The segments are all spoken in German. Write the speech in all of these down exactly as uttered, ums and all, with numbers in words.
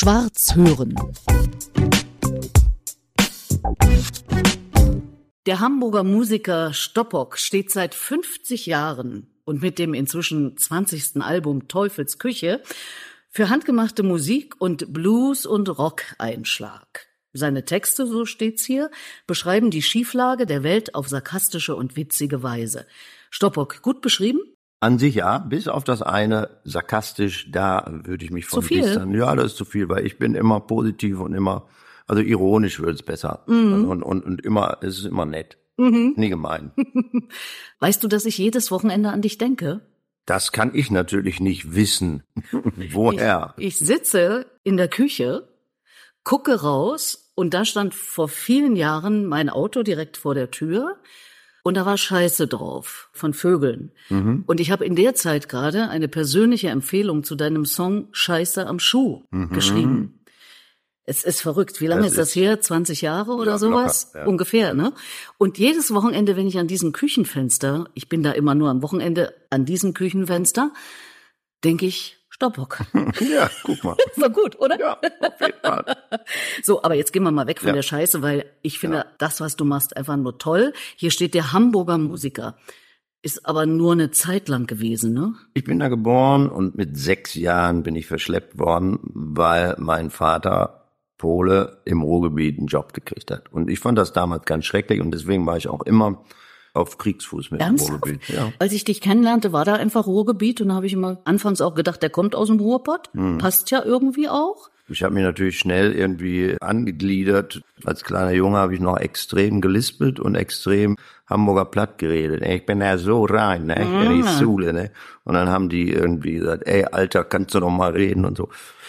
Schwarz hören. Der Hamburger Musiker Stoppock steht seit fünfzig Jahren und mit dem inzwischen zwanzigsten Album Teufels Küche für handgemachte Musik und Blues- und Rock-Einschlag. Seine Texte, so steht's hier, beschreiben die Schieflage der Welt auf sarkastische und witzige Weise. Stoppock, gut beschrieben? An sich ja, bis auf das eine, sarkastisch, da würde ich mich von zu viel? distanzieren. Ja, das ist zu viel, weil ich bin immer positiv und immer, also ironisch wird es besser. Mhm. Und, und, und immer, es ist immer nett. Mhm. Nie gemein. Weißt du, dass ich jedes Wochenende an dich denke? Das kann ich natürlich nicht wissen. Woher? Ich, ich sitze in der Küche, gucke raus und da stand vor vielen Jahren mein Auto direkt vor der Tür. Und da war Scheiße drauf, von Vögeln. Mhm. Und ich habe in der Zeit gerade eine persönliche Empfehlung zu deinem Song Scheiße am Schuh mhm. geschrieben. Es ist verrückt. Wie lange das ist das her? zwanzig Jahre oder ja, sowas? Locker, ja. Ungefähr, ne? Und jedes Wochenende, wenn ich an diesem Küchenfenster, ich bin da immer nur am Wochenende an diesem Küchenfenster, denke ich, Stoppock. Ja, guck mal. War gut, oder? Ja, auf jeden Fall. So, aber jetzt gehen wir mal weg von ja. der Scheiße, weil ich finde ja. das, was du machst, einfach nur toll. Hier steht der Hamburger Musiker. Ist aber nur eine Zeit lang gewesen, ne? Ich bin da geboren und mit sechs Jahren bin ich verschleppt worden, weil mein Vater Pole im Ruhrgebiet einen Job gekriegt hat. Und ich fand das damals ganz schrecklich und deswegen war ich auch immer auf Kriegsfuß mit dem Ruhrgebiet. Ja. Als ich dich kennenlernte, war da einfach Ruhrgebiet und da habe ich immer anfangs auch gedacht, der kommt aus dem Ruhrpott. Hm. Passt ja irgendwie auch. Ich habe mich natürlich schnell irgendwie angegliedert. Als kleiner Junge habe ich noch extrem gelispelt und extrem Hamburger Platt geredet. Ich bin ja so rein, ne? In die Schule, ne? Und dann haben die irgendwie gesagt, ey, Alter, kannst du noch mal reden und so.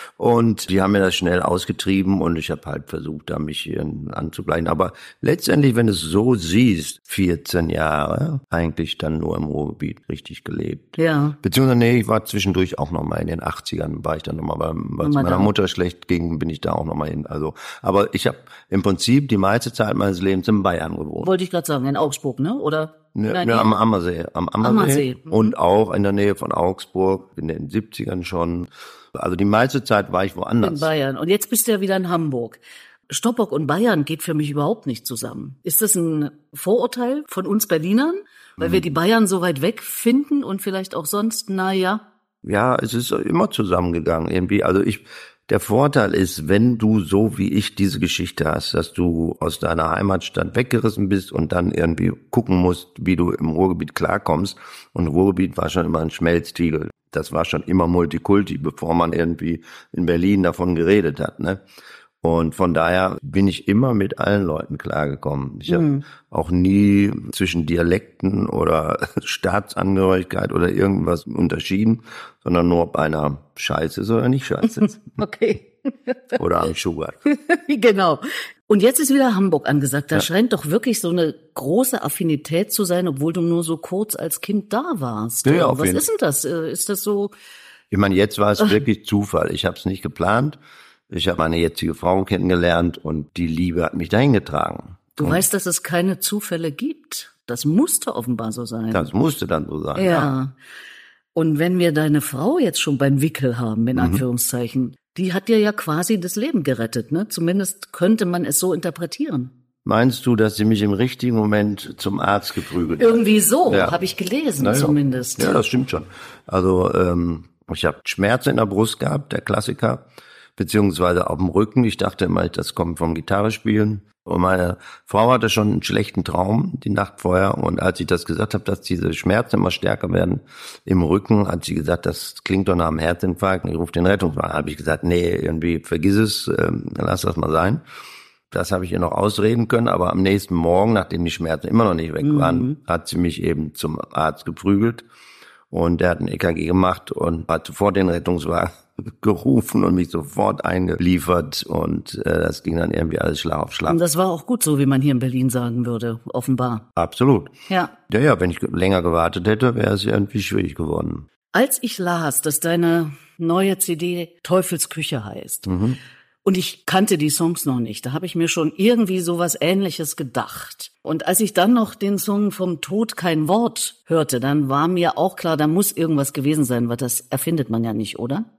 Und die haben mir das schnell ausgetrieben und ich habe halt versucht, da mich anzugleichen. Aber letztendlich, wenn du es so siehst, vierzehn Jahre, eigentlich dann nur im Ruhrgebiet richtig gelebt. Ja. Beziehungsweise, nee, ich war zwischendurch auch noch mal in den achtzigern, war ich dann noch mal, weil es meiner Mutter schlecht ging, bin ich da auch noch mal hin. Also, aber ich habe im Prinzip die meiste Zeit meines Lebens in Bayern gewohnt. Wollte ich gerade sagen, in Augsburg, ne? Oder? Ja, ja, am Ammersee, am Ammersee, Ammersee. Mhm. Und auch in der Nähe von Augsburg, in den siebzigern schon. Also die meiste Zeit war ich woanders. In Bayern. Und jetzt bist du ja wieder in Hamburg. Stoppock und Bayern geht für mich überhaupt nicht zusammen. Ist das ein Vorurteil von uns Berlinern? Weil mhm. wir die Bayern so weit weg finden und vielleicht auch sonst, na ja. Ja, es ist immer zusammengegangen irgendwie. Also ich, der Vorteil ist, wenn du so wie ich diese Geschichte hast, dass du aus deiner Heimatstadt weggerissen bist und dann irgendwie gucken musst, wie du im Ruhrgebiet klarkommst. Und Ruhrgebiet war schon immer ein Schmelztiegel. Das war schon immer Multikulti, bevor man irgendwie in Berlin davon geredet hat, ne? Und von daher bin ich immer mit allen Leuten klargekommen. Ich habe mhm. auch nie zwischen Dialekten oder Staatsangehörigkeit oder irgendwas unterschieden, sondern nur ob einer scheiße ist oder nicht scheiße ist. Okay. Oder am Schubert. Genau. Und jetzt ist wieder Hamburg angesagt. Da ja. scheint doch wirklich so eine große Affinität zu sein, obwohl du nur so kurz als Kind da warst. Ja, auf Was jeden. ist denn das? Ist das so? Ich meine, jetzt war es wirklich Zufall. Ich habe es nicht geplant. Ich habe meine jetzige Frau kennengelernt und die Liebe hat mich dahin getragen. Du und weißt, dass es keine Zufälle gibt. Das musste offenbar so sein. Das musste dann so sein. Ja. ja. Und wenn wir deine Frau jetzt schon beim Wickel haben, in Anführungszeichen, mhm. die hat dir ja quasi das Leben gerettet, ne? Zumindest könnte man es so interpretieren. Meinst du, dass sie mich im richtigen Moment zum Arzt geprügelt hat? Irgendwie so, ja. habe ich gelesen, naja. zumindest. Ja, das stimmt schon. Also ähm, ich habe Schmerzen in der Brust gehabt, der Klassiker, beziehungsweise auf dem Rücken. Ich dachte immer, das kommt vom Gitarrespielen. Und meine Frau hatte schon einen schlechten Traum die Nacht vorher. Und als ich das gesagt habe, dass diese Schmerzen immer stärker werden im Rücken, hat sie gesagt, das klingt doch nach einem Herzinfarkt. Ich rufe den Rettungswagen. Da habe ich gesagt, nee, irgendwie vergiss es, ähm, lass das mal sein. Das habe ich ihr noch ausreden können. Aber am nächsten Morgen, nachdem die Schmerzen immer noch nicht weg waren, mhm. hat sie mich eben zum Arzt geprügelt. Und der hat ein E K G gemacht und hat sofort den Rettungswagen gerufen und mich sofort eingeliefert. Und äh, das ging dann irgendwie alles Schlag auf Schlag. Und das war auch gut so, wie man hier in Berlin sagen würde, offenbar. Absolut. Ja. Ja, ja, wenn ich länger gewartet hätte, wäre es irgendwie schwierig geworden. Als ich las, dass deine neue C D Teufels Küche heißt, mhm. und ich kannte die Songs noch nicht, da habe ich mir schon irgendwie sowas Ähnliches gedacht. Und als ich dann noch den Song Vom Tod kein Wort hörte, dann war mir auch klar, da muss irgendwas gewesen sein, weil das erfindet man ja nicht, oder?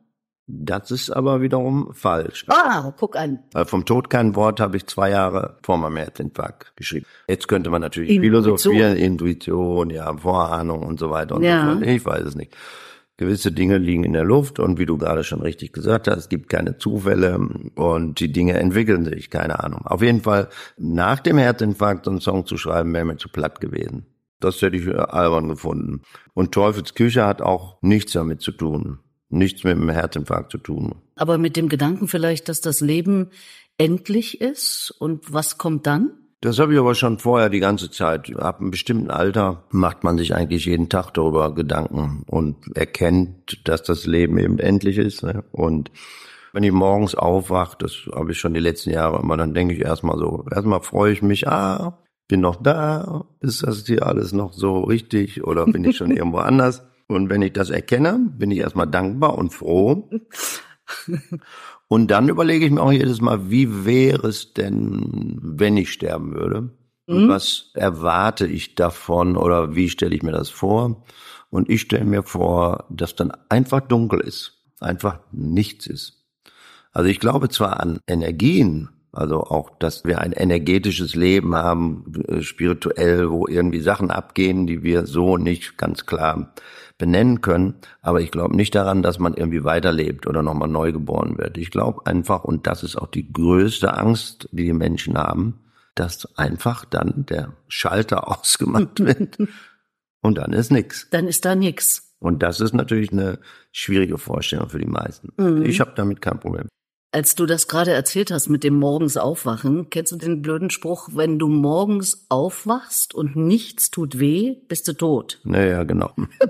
Das ist aber wiederum falsch. Ah, guck an. Weil vom Tod kein Wort habe ich zwei Jahre vor meinem Herzinfarkt geschrieben. Jetzt könnte man natürlich Intuition. philosophieren, Intuition, ja, Vorahnung und so weiter und Ja. so fort. Ich weiß es nicht. Gewisse Dinge liegen in der Luft und wie du gerade schon richtig gesagt hast, es gibt keine Zufälle und die Dinge entwickeln sich, keine Ahnung. Auf jeden Fall nach dem Herzinfarkt so einen Song zu schreiben, wäre mir zu platt gewesen. Das hätte ich albern gefunden. Und Teufels Küche hat auch nichts damit zu tun. Nichts mit dem Herzinfarkt zu tun. Aber mit dem Gedanken vielleicht, dass das Leben endlich ist und was kommt dann? Das habe ich aber schon vorher die ganze Zeit. Ab einem bestimmten Alter macht man sich eigentlich jeden Tag darüber Gedanken und erkennt, dass das Leben eben endlich ist. Und wenn ich morgens aufwache, das habe ich schon die letzten Jahre immer, dann denke ich erstmal so, erstmal freue ich mich, ah, bin noch da, ist das hier alles noch so richtig oder bin ich schon irgendwo anders? Und wenn ich das erkenne, bin ich erstmal dankbar und froh. Und dann überlege ich mir auch jedes Mal, wie wäre es denn, wenn ich sterben würde? Und mhm. was erwarte ich davon oder wie stelle ich mir das vor? Und ich stelle mir vor, dass dann einfach dunkel ist, einfach nichts ist. Also ich glaube zwar an Energien, also auch, dass wir ein energetisches Leben haben, spirituell, wo irgendwie Sachen abgehen, die wir so nicht ganz klar benennen können. Aber ich glaube nicht daran, dass man irgendwie weiterlebt oder nochmal neu geboren wird. Ich glaube einfach, und das ist auch die größte Angst, die die Menschen haben, dass einfach dann der Schalter ausgemacht wird und dann ist nix. Dann ist da nix. Und das ist natürlich eine schwierige Vorstellung für die meisten. Mhm. Ich habe damit kein Problem. Als du das gerade erzählt hast mit dem morgens Aufwachen, kennst du den blöden Spruch, wenn du morgens aufwachst und nichts tut weh, bist du tot? Naja, genau.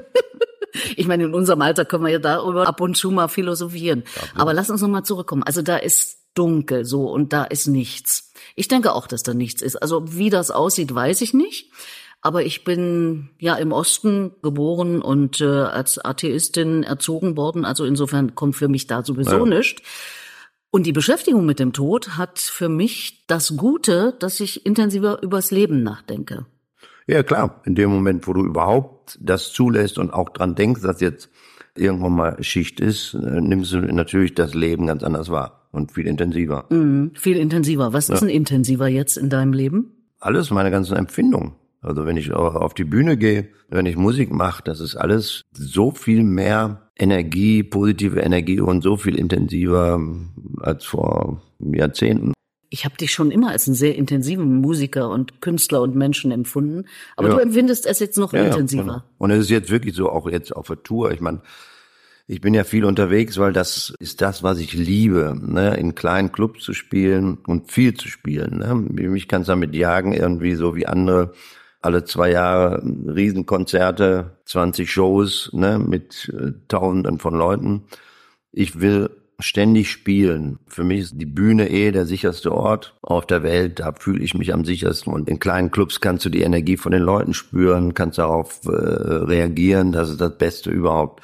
Ich meine, in unserem Alter können wir ja darüber ab und zu mal philosophieren. Ja, aber lass uns noch mal zurückkommen. Also da ist dunkel so und da ist nichts. Ich denke auch, dass da nichts ist. Also wie das aussieht, weiß ich nicht. Aber ich bin ja im Osten geboren und äh, als Atheistin erzogen worden. Also insofern kommt für mich da sowieso ja. nichts. Und die Beschäftigung mit dem Tod hat für mich das Gute, dass ich intensiver übers Leben nachdenke. Ja, klar. In dem Moment, wo du überhaupt das zulässt und auch dran denkst, dass jetzt irgendwann mal Schicht ist, nimmst du natürlich das Leben ganz anders wahr und viel intensiver. Mhm, viel intensiver. Was ja. ist denn intensiver jetzt in deinem Leben? Alles, meine ganzen Empfindungen. Also wenn ich auf die Bühne gehe, wenn ich Musik mache, das ist alles so viel mehr Energie, positive Energie und so viel intensiver als vor Jahrzehnten. Ich habe dich schon immer als einen sehr intensiven Musiker und Künstler und Menschen empfunden, aber ja. du empfindest es jetzt noch ja, intensiver. Ja, genau. Und es ist jetzt wirklich so, auch jetzt auf der Tour. Ich meine, ich bin ja viel unterwegs, weil das ist das, was ich liebe, ne? In kleinen Clubs zu spielen und viel zu spielen. Ne? Mich kann's damit jagen, irgendwie so wie andere. Alle zwei Jahre Riesenkonzerte, zwanzig Shows, ne, mit äh, Tausenden von Leuten. Ich will ständig spielen. Für mich ist die Bühne eh der sicherste Ort auf der Welt. Da fühle ich mich am sichersten. Und in kleinen Clubs kannst du die Energie von den Leuten spüren, kannst darauf äh, reagieren. Das ist das Beste überhaupt.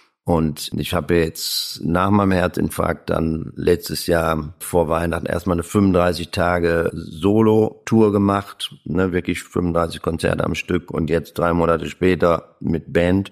Und ich habe jetzt nach meinem Herzinfarkt dann letztes Jahr vor Weihnachten erstmal eine fünfunddreißig Tage Solo-Tour gemacht, ne, wirklich fünfunddreißig Konzerte am Stück und jetzt drei Monate später mit Band,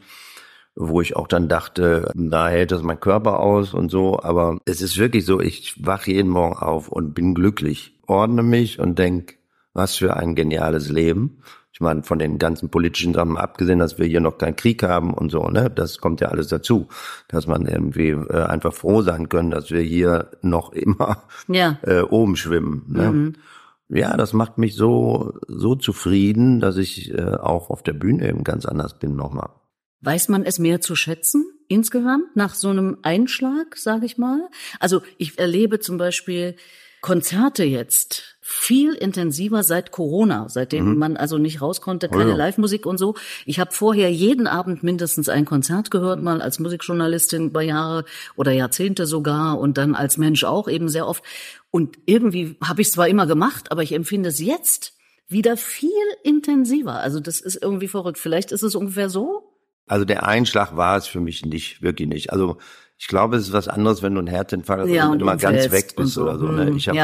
wo ich auch dann dachte, da hält das mein Körper aus und so, aber es ist wirklich so, ich wache jeden Morgen auf und bin glücklich, ordne mich und denk, was für ein geniales Leben. Ich meine, von den ganzen politischen Sachen abgesehen, dass wir hier noch keinen Krieg haben und so, ne, das kommt ja alles dazu, dass man irgendwie äh, einfach froh sein können, dass wir hier noch immer ja. äh, oben schwimmen. Ne? Mhm. Ja, das macht mich so so zufrieden, dass ich äh, auch auf der Bühne eben ganz anders bin nochmal. Weiß man es mehr zu schätzen insgesamt nach so einem Einschlag, sage ich mal? Also ich erlebe zum Beispiel Konzerte jetzt viel intensiver seit Corona, seitdem mhm. man also nicht raus konnte, keine oh ja. Live-Musik und so. Ich habe vorher jeden Abend mindestens ein Konzert gehört, mal als Musikjournalistin über Jahre oder Jahrzehnte sogar und dann als Mensch auch eben sehr oft. Und irgendwie habe ich es zwar immer gemacht, aber ich empfinde es jetzt wieder viel intensiver. Also das ist irgendwie verrückt. Vielleicht ist es ungefähr so? Also der Einschlag war es für mich nicht, wirklich nicht. Also ich glaube, es ist was anderes, wenn du einen Herzinfarkt ja, und immer ganz weg bist so. oder so. Ne? Ich habe ja.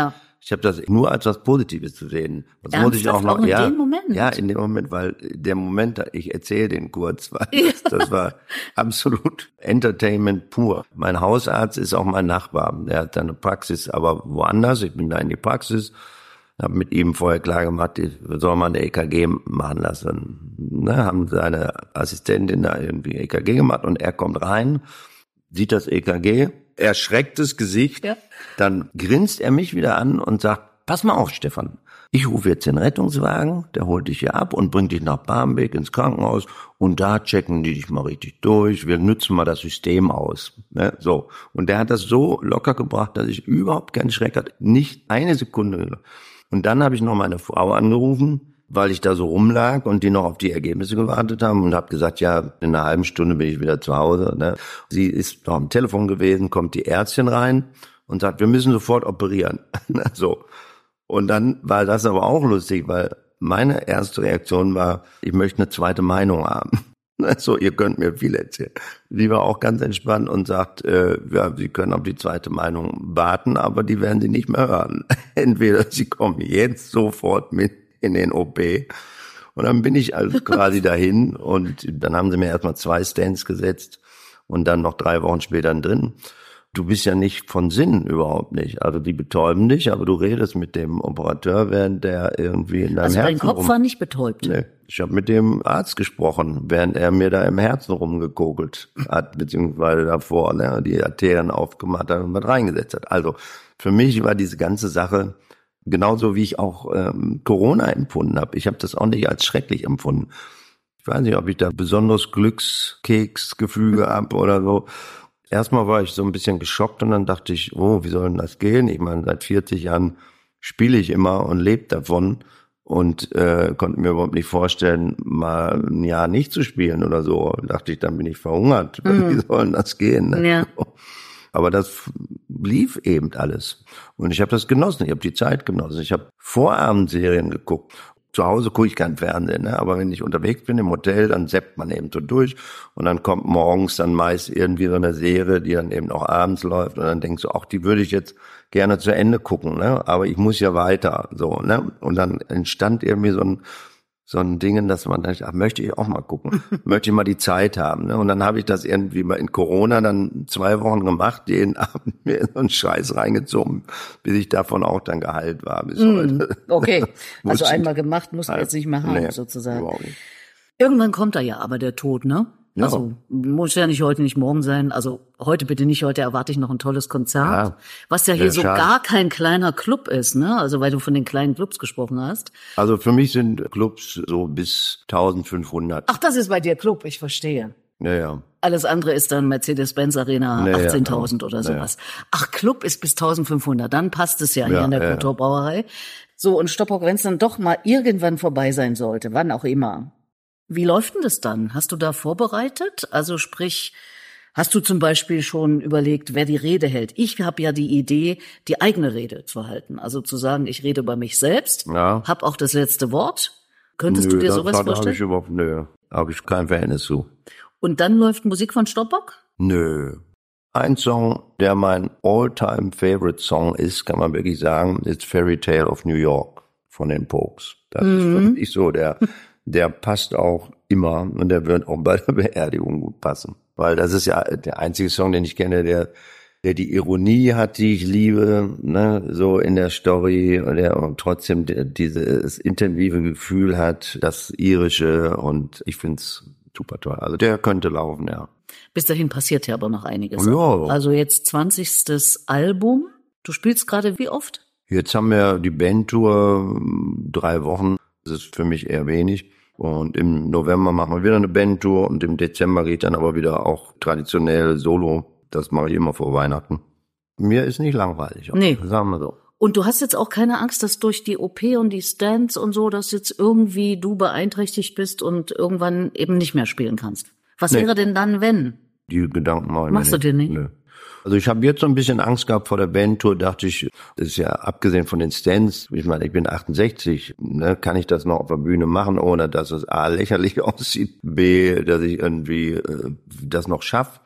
Ich habe das nur als was Positives zu sehen. Das Ernsthaft? muss ich auch noch. Auch in ja, dem Moment? Ja, in dem Moment, weil der Moment, ich erzähle den kurz, weil das, das war absolut Entertainment pur. Mein Hausarzt ist auch mein Nachbar. Der hat eine Praxis, aber woanders. Ich bin da in die Praxis, habe mit ihm vorher klar gemacht, soll man eine E K G machen lassen. Ne, haben seine Assistentin da irgendwie E K G gemacht und er kommt rein, sieht das E K G, erschrecktes Gesicht, ja. Dann grinst er mich wieder an und sagt, pass mal auf, Stefan, ich rufe jetzt den Rettungswagen, der holt dich hier ab und bringt dich nach Barmbek ins Krankenhaus und da checken die dich mal richtig durch, wir nützen mal das System aus. Ne? So. Und der hat das so locker gebracht, dass ich überhaupt keinen Schreck hatte, nicht eine Sekunde. Und dann habe ich noch meine Frau angerufen, weil ich da so rumlag und die noch auf die Ergebnisse gewartet haben und habe gesagt, ja, in einer halben Stunde bin ich wieder zu Hause. Ne? Sie ist noch am Telefon gewesen, kommt die Ärztin rein und sagt, wir müssen sofort operieren. So. Und dann war das aber auch lustig, weil meine erste Reaktion war, ich möchte eine zweite Meinung haben. So, ihr könnt mir viel erzählen. Sie war auch ganz entspannt und sagt, äh, ja, Sie können auf die zweite Meinung warten, aber die werden Sie nicht mehr hören. Entweder Sie kommen jetzt sofort mit in den O P. Und dann bin ich also quasi dahin und dann haben sie mir erstmal zwei Stents gesetzt und dann noch drei Wochen später drin. Du bist ja nicht von Sinnen, überhaupt nicht. Also die betäuben dich, aber du redest mit dem Operateur, während der irgendwie in deinem also Herzen... Also dein Kopf rum... war nicht betäubt? Nee, ich habe mit dem Arzt gesprochen, während er mir da im Herzen rumgekokelt hat, beziehungsweise davor ne, die Arterien aufgemacht hat und was reingesetzt hat. Also für mich war diese ganze Sache... Genauso wie ich auch ähm, Corona empfunden habe. Ich habe das auch nicht als schrecklich empfunden. Ich weiß nicht, ob ich da besonderes Glückskeksgefüge habe oder so. Erstmal war ich so ein bisschen geschockt und dann dachte ich, oh, wie soll denn das gehen? Ich meine, seit vierzig Jahren spiele ich immer und lebe davon und äh, konnte mir überhaupt nicht vorstellen, mal ein Jahr nicht zu spielen oder so. Dachte ich, dann bin ich verhungert. Mhm. Wie soll denn das gehen? Ne? Ja. Aber das lief eben alles. Und ich habe das genossen, ich habe die Zeit genossen. Ich habe Vorabendserien geguckt. Zu Hause gucke ich kein Fernsehen, ne? Aber wenn ich unterwegs bin im Hotel, dann zappt man eben so durch. Und dann kommt morgens dann meist irgendwie so eine Serie, die dann eben auch abends läuft. Und dann denkst du, ach, die würde ich jetzt gerne zu Ende gucken, ne? Aber ich muss ja weiter, so, ne? Und dann entstand irgendwie so ein so ein Ding, dass man dann, ach, möchte ich auch mal gucken, möchte ich mal die Zeit haben. Ne? Und dann habe ich das irgendwie mal in Corona dann zwei Wochen gemacht, jeden Abend mir so einen Scheiß reingezogen, bis ich davon auch dann geheilt war. Bis mm, heute. Okay, also einmal gemacht, muss man jetzt nicht mehr haben, nee, sozusagen. Nicht. Irgendwann kommt da ja aber der Tod, ne? Ja. Also muss ja nicht heute, nicht morgen sein. Also heute bitte nicht, heute erwarte ich noch ein tolles Konzert. Ja, was ja hier so schade. Gar kein kleiner Club ist, ne? Also weil du von den kleinen Clubs gesprochen hast. Also für mich sind Clubs so bis eintausendfünfhundert. Ach, das ist bei dir Club, ich verstehe. Ja, ja. Alles andere ist dann Mercedes-Benz Arena naja, achtzehntausend oder sowas. Naja. Ach, Club ist bis eintausendfünfhundert, dann passt es ja, ja hier in der ja, Kulturbrauerei. So, und Stoppock, wenn es dann doch mal irgendwann vorbei sein sollte, wann auch immer. Wie läuft denn das dann? Hast du da vorbereitet? Also sprich, hast du zum Beispiel schon überlegt, wer die Rede hält? Ich habe ja die Idee, die eigene Rede zu halten. Also zu sagen, ich rede über mich selbst, ja. Habe auch das letzte Wort. Könntest nö, du dir das, sowas das vorstellen? Hab ich überhaupt, nö, habe ich kein Verhältnis zu. Und dann läuft Musik von Stoppock? Nö. Ein Song, der mein All-Time-Favorite-Song ist, kann man wirklich sagen, ist Fairy Tale of New York von den Pokes. Das mhm. ist für mich so der... Der passt auch immer und der wird auch bei der Beerdigung gut passen. Weil das ist ja der einzige Song, den ich kenne, der der die Ironie hat, die ich liebe, ne, so in der Story, und der auch trotzdem der, dieses intensive Gefühl hat, das Irische, und ich find's super toll. Also der könnte laufen, ja. Bis dahin passiert ja aber noch einiges. Ja. Also jetzt zwanzigstes Album. Du spielst gerade wie oft? Jetzt haben wir die Bandtour, drei Wochen. Das ist für mich eher wenig. Und im November machen wir wieder eine Bandtour und im Dezember geht dann aber wieder auch traditionell Solo. Das mache ich immer vor Weihnachten. Mir ist nicht langweilig. Nee. Sagen wir so. Und du hast jetzt auch keine Angst, dass durch die O P und die Stents und so, dass jetzt irgendwie du beeinträchtigt bist und irgendwann eben nicht mehr spielen kannst? Was nee. wäre denn dann, wenn? Die Gedanken mache ich Machst mir du dir nicht? Nee. Also ich habe jetzt so ein bisschen Angst gehabt vor der Bandtour, dachte ich, das ist ja abgesehen von den Stents, ich meine, ich bin achtundsechzig, ne, kann ich das noch auf der Bühne machen, ohne dass es A, lächerlich aussieht, B, dass ich irgendwie äh, das noch schaffe.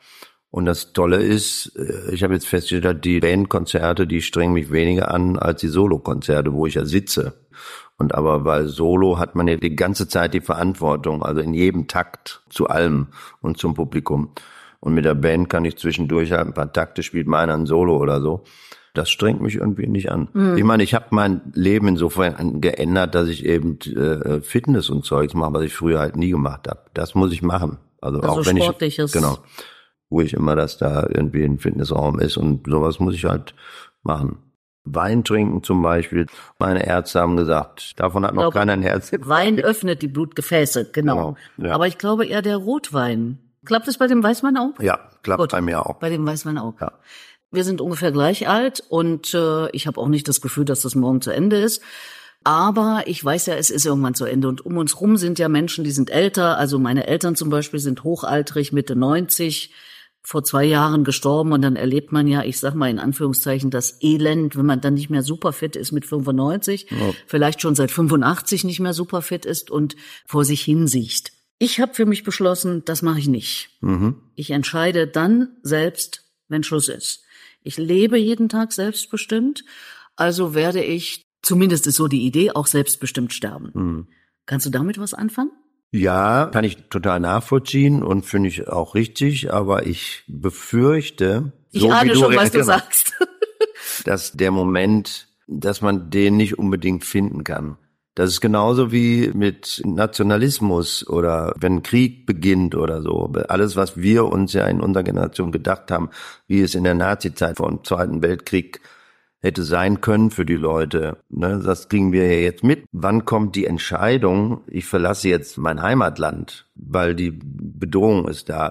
Und das Tolle ist, ich habe jetzt festgestellt, die Bandkonzerte, die strengen mich weniger an als die Solokonzerte, wo ich ja sitze. Und aber bei Solo hat man ja die ganze Zeit die Verantwortung, also in jedem Takt zu allem und zum Publikum. Und mit der Band kann ich zwischendurch halt ein paar Takte, spielt mal einer ein Solo oder so. Das strengt mich irgendwie nicht an. Mhm. Ich meine, ich habe mein Leben insofern geändert, dass ich eben äh, Fitness und Zeugs mache, was ich früher halt nie gemacht habe. Das muss ich machen. Also, also auch wenn sportliches. ich genau, wo ich immer, dass da irgendwie ein Fitnessraum ist und sowas muss ich halt machen. Wein trinken zum Beispiel. Meine Ärzte haben gesagt, davon hat noch glaube, keiner ein Herz. Wein öffnet die Blutgefäße, genau. genau ja. Aber ich glaube eher der Rotwein. Klappt es bei dem Weißwein auch? Ja, klappt Gut, bei mir auch. Bei dem Weißwein auch. Ja. Wir sind ungefähr gleich alt und äh, ich habe auch nicht das Gefühl, dass das morgen zu Ende ist. Aber ich weiß ja, es ist irgendwann zu Ende. Und um uns rum sind ja Menschen, die sind älter. Also meine Eltern zum Beispiel sind hochaltrig, Mitte neunzig, vor zwei Jahren gestorben. Und dann erlebt man ja, ich sag mal in Anführungszeichen, das Elend, wenn man dann nicht mehr super fit ist mit fünfundneunzig, ja. vielleicht schon seit fünfundachtzig nicht mehr super fit ist und vor sich hinsiecht. Ich habe für mich beschlossen, das mache ich nicht. Mhm. Ich entscheide dann selbst, wenn Schluss ist. Ich lebe jeden Tag selbstbestimmt, also werde ich, zumindest ist so die Idee, auch selbstbestimmt sterben. Mhm. Kannst du damit was anfangen? Ja, kann ich total nachvollziehen und finde ich auch richtig, aber ich befürchte, ich so ahne wie du schon, was du genau, sagst, dass der Moment, dass man den nicht unbedingt finden kann. Das ist genauso wie mit Nationalismus oder wenn Krieg beginnt oder so. Alles, was wir uns ja in unserer Generation gedacht haben, wie es in der Nazizeit vor dem Zweiten Weltkrieg hätte sein können für die Leute, ne, das kriegen wir ja jetzt mit. Wann kommt die Entscheidung, ich verlasse jetzt mein Heimatland, weil die Bedrohung ist da.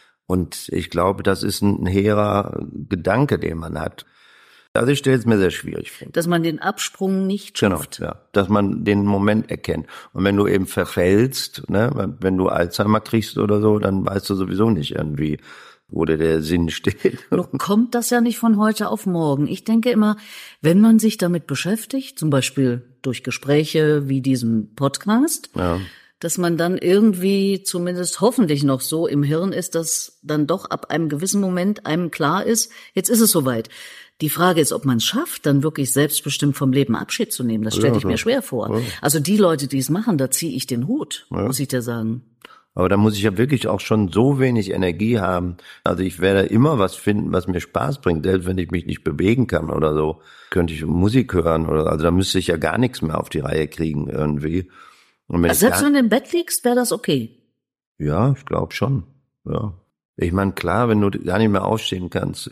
Und ich glaube, das ist ein hehrer Gedanke, den man hat. Also ich stelle es mir sehr schwierig vor. Dass man den Absprung nicht schafft. Genau, ja. Dass man den Moment erkennt. Und wenn du eben verfällst, ne, wenn du Alzheimer kriegst oder so, dann weißt du sowieso nicht irgendwie, wo der Sinn steht. Noch kommt das ja nicht von heute auf morgen. Ich denke immer, wenn man sich damit beschäftigt, zum Beispiel durch Gespräche wie diesem Podcast, ja. dass man dann irgendwie zumindest hoffentlich noch so im Hirn ist, dass dann doch ab einem gewissen Moment einem klar ist, jetzt ist es soweit. Die Frage ist, ob man es schafft, dann wirklich selbstbestimmt vom Leben Abschied zu nehmen. Das stelle ja, ich mir schwer vor. Ja. Also die Leute, die es machen, da ziehe ich den Hut, ja. muss ich dir sagen. Aber da muss ich ja wirklich auch schon so wenig Energie haben. Also ich werde immer was finden, was mir Spaß bringt. Selbst wenn ich mich nicht bewegen kann oder so, könnte ich Musik hören oder, also da müsste ich ja gar nichts mehr auf die Reihe kriegen irgendwie. Und wenn also selbst wenn du im Bett liegst, wäre das okay? Ja, ich glaube schon, ja. Ich meine, klar, wenn du gar nicht mehr aufstehen kannst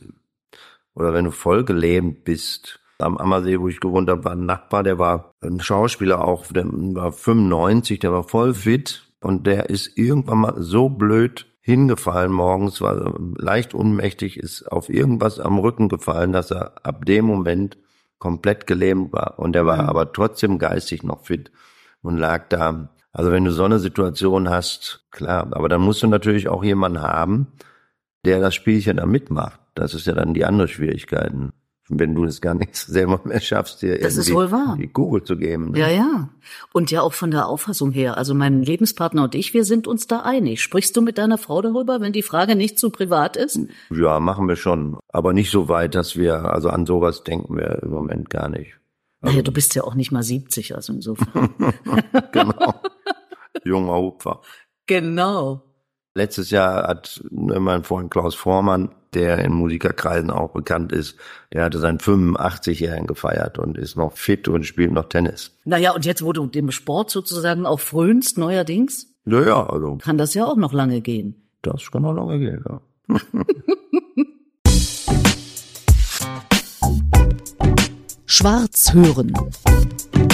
oder wenn du voll gelähmt bist. Am Ammersee, wo ich gewohnt habe, war ein Nachbar, der war ein Schauspieler auch, der war fünfundneunzig, der war voll fit. Und der ist irgendwann mal so blöd hingefallen morgens, war leicht ohnmächtig, ist auf irgendwas am Rücken gefallen, dass er ab dem Moment komplett gelähmt war. Und er war mhm. aber trotzdem geistig noch fit und lag da. Also wenn du so eine Situation hast, klar, aber dann musst du natürlich auch jemanden haben, der das Spielchen da mitmacht. Das ist ja dann die andere Schwierigkeit. Wenn du das gar nicht selber mehr schaffst, dir das ist wohl wahr. die Kugel zu geben. Ne? Ja, ja. Und ja auch von der Auffassung her. Also mein Lebenspartner und ich, wir sind uns da einig. Sprichst du mit deiner Frau darüber, wenn die Frage nicht zu privat ist? Ja, machen wir schon. Aber nicht so weit, dass wir, also an sowas denken wir im Moment gar nicht. Also, naja, du bist ja auch nicht mal siebzig, also insofern. Genau. Junger Hupfer. Genau. Letztes Jahr hat mein Freund Klaus Vormann, der in Musikerkreisen auch bekannt ist, der hatte seinen fünfundachtzigjährigen gefeiert und ist noch fit und spielt noch Tennis. Naja, und jetzt, wo du dem Sport sozusagen auch frönst, neuerdings, ja, ja, also kann das ja auch noch lange gehen. Das kann auch lange gehen, ja. Schwarz hören.